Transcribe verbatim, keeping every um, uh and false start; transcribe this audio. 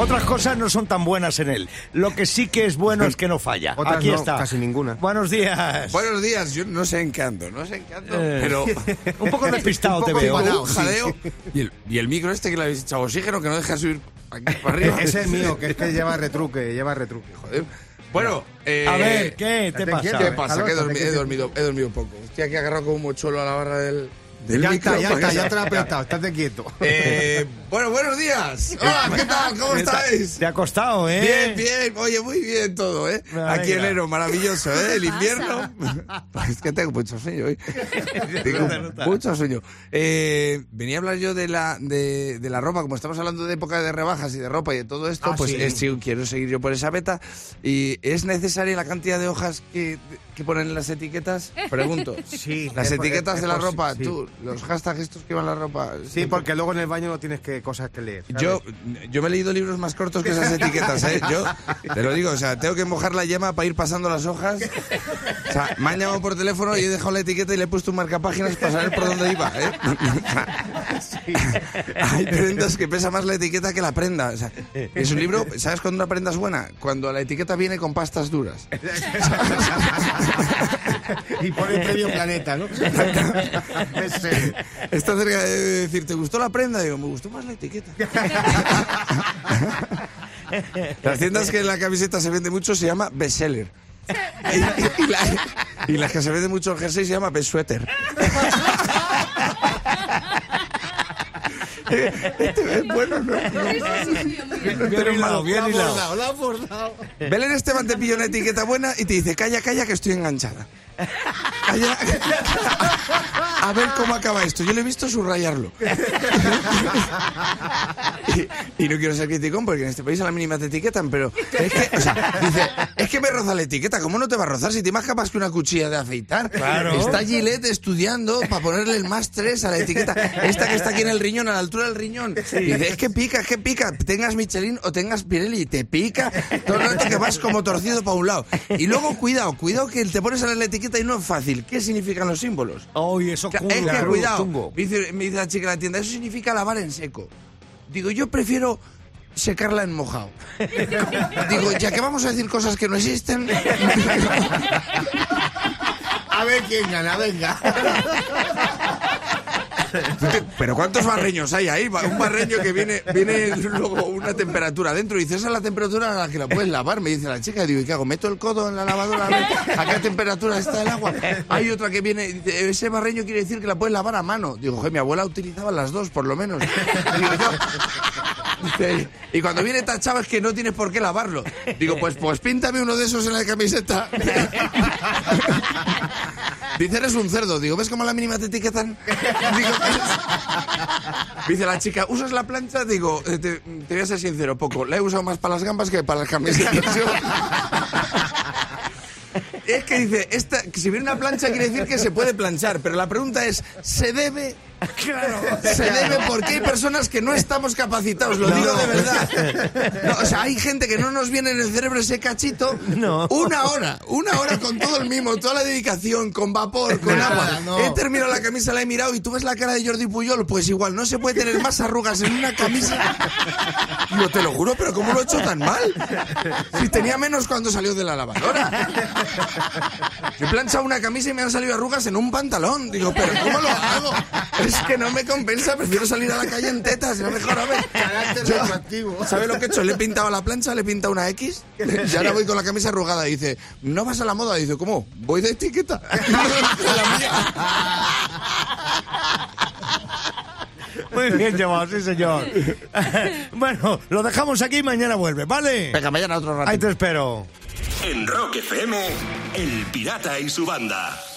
Otras cosas no son tan buenas en él. Lo que sí que es bueno es que no falla. Otras Aquí no, está. casi ninguna. Buenos días. Buenos días, yo no sé en qué ando, no sé en qué ando, Eh, pero... un poco despistado Un te poco veo. empanado. un jaleo. Y el, y el micro este que le habéis echado oxígeno que no deja subir aquí para arriba. Ese es mío, que es que lleva retruque, lleva retruque. Joder. Bueno, eh, A ver, ¿qué te estate pasa? quieto, ¿qué eh. pasa? Aló, Que he, estate dormi- he quieto. dormido, he dormido poco. Estoy aquí agarrado como un mochuelo a la barra del, del Ya micro. está, ya porque- está, ya te lo he apretado, estate quieto. Eh, bueno, buenos días. Hola, ¿qué tal? ¿Cómo estáis? Te ha costado, ¿eh? Bien, bien, oye, muy bien todo, ¿eh? Me Aquí alegra. enero, maravilloso, ¿eh? El ¿Qué invierno. Es que tengo mucho sueño hoy. Tengo mucho sueño. Eh, venía a hablar yo de la, de, de la ropa, como estamos hablando de época de rebajas y de ropa y de todo esto, Ah, pues sí. eh, sí, quiero seguir yo por esa beta. ¿Y es necesaria la cantidad de hojas que, que ponen en las etiquetas? Pregunto. Sí. Las es- etiquetas es- de la es posi- ropa, sí. tú, los hashtags estos que van en la ropa. Sí, porque luego en el baño no tienes que cosas que leer. ¿sabes? Yo, yo me he leído libros más cortos que esas etiquetas, ¿eh? Yo te lo digo, o sea, tengo que mojar la yema para ir pasando las hojas. O sea, me han llamado por teléfono y he dejado la etiqueta y le he puesto un marcapáginas para saber por dónde iba, ¿eh? Hay prendas que pesa más la etiqueta que la prenda. O sea, es un libro, ¿sabes cuándo una prenda es buena? Cuando la etiqueta viene con pastas duras. Y pone premio planeta, ¿no? Ese. Está cerca de decir, ¿te gustó la prenda? Digo, me gustó más la etiqueta. Las tiendas que en la camiseta se vende mucho se llama bestseller. Y, y, la, y las que se vende mucho el jersey se llama best sweater. Este es bueno, ¿no? Bien hilado, bien hilado. Lo ha bordado. Belén Esteban te pilla una etiqueta buena y te dice, calla, calla, que estoy enganchada. Calla. A ver cómo acaba esto. Yo le he visto subrayarlo. Y, y no quiero ser criticón porque en este país a la mínima te etiquetan, pero es que, o sea, dice, es que me roza la etiqueta. ¿Cómo no te va a rozar si te más capaz que una cuchilla de afeitar? Claro. Está Gillette estudiando para ponerle el más tres a la etiqueta. Esta que está aquí en el riñón, a la altura del riñón. Dice, es que pica, es que pica. Tengas Michelin o tengas Pirelli, te pica. Todo el rato que vas como torcido para un lado. Y luego, cuidado, cuidado que te pones a leer la etiqueta y no es fácil. ¿Qué significan los símbolos? Uy, eso Claro, cunga, es que cuidado, chungo. me dice, me dice la chica de la tienda, eso significa lavar en seco. Digo, yo prefiero secarla en mojado. Digo, ya que vamos a decir cosas que no existen. A ver quién gana, venga. Pero ¿cuántos barreños hay ahí? Un barreño que viene, viene luego una temperatura dentro y dice, esa es la temperatura a la que la puedes lavar. Me dice la chica, y digo, ¿y qué hago? ¿Meto el codo en la lavadora a ver a qué temperatura está el agua? Hay otra que viene, dice, ese barreño quiere decir que la puedes lavar a mano. Digo, joder, mi abuela utilizaba las dos, por lo menos. Digo, yo- dice, y cuando viene tachado es que no tienes por qué lavarlo. Digo, pues, pues píntame uno de esos en la camiseta. Dice, eres un cerdo. Digo, ¿ves cómo a la mínima te etiquetan? Digo, dice la chica, ¿usas la plancha? Digo, eh, te, te voy a ser sincero, poco. La he usado más para las gambas que para las camisetas. Yo- Es que dice, esta, que si viene una plancha quiere decir que se puede planchar, pero la pregunta es, ¿se debe? Claro, se debe porque hay personas que no estamos capacitados, lo digo de verdad. No, o sea, hay gente que no nos viene en el cerebro ese cachito. No. Una hora, una hora con todo el mimo, toda la dedicación, con vapor, con Nada, agua. no. He terminado la camisa, la he mirado y tú ves la cara de Jordi Puyol, pues igual, no se puede tener más arrugas en una camisa. Yo te lo juro, pero ¿cómo lo he hecho tan mal? Si tenía menos cuando salió de la lavadora. Yo he planchado una camisa y me han salido arrugas en un pantalón. Digo, ¿pero cómo lo hago? Es que no me compensa, prefiero salir a la calle en tetas, no mejor a ver. Carácter Yo- radioactivo. ¿Sabe lo que he hecho? Le he pintado a la plancha, le he pintado una X y ahora voy con la camisa arrugada. Y dice, ¿no vas a la moda? Y dice, ¿cómo? Voy de etiqueta. La mía. Muy bien llevado, sí señor. Bueno, lo dejamos aquí y mañana vuelve, ¿vale? Venga, mañana otro rato. Ahí te espero. En Rock F M, El Pirata y su banda.